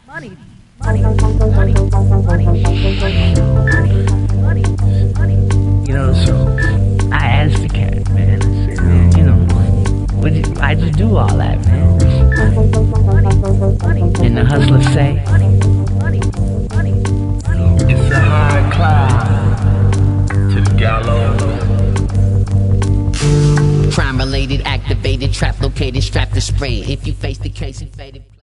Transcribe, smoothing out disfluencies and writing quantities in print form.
money, money, money, money, money, money. You know, so I asked the cat, man. I said, man, why'd you do all that, man? And the hustler say, it's a high climb to the gallows. Crime related, activated, trap located, strapped to spray. If you face the case and faded.